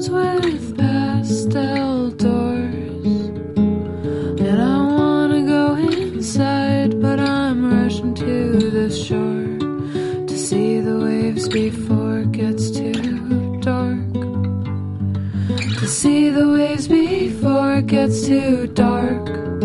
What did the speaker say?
rooms with pastel doors, and I wanna go inside, but I'm rushing to the shore to see the waves before it gets too dark. To see the waves before it gets too dark.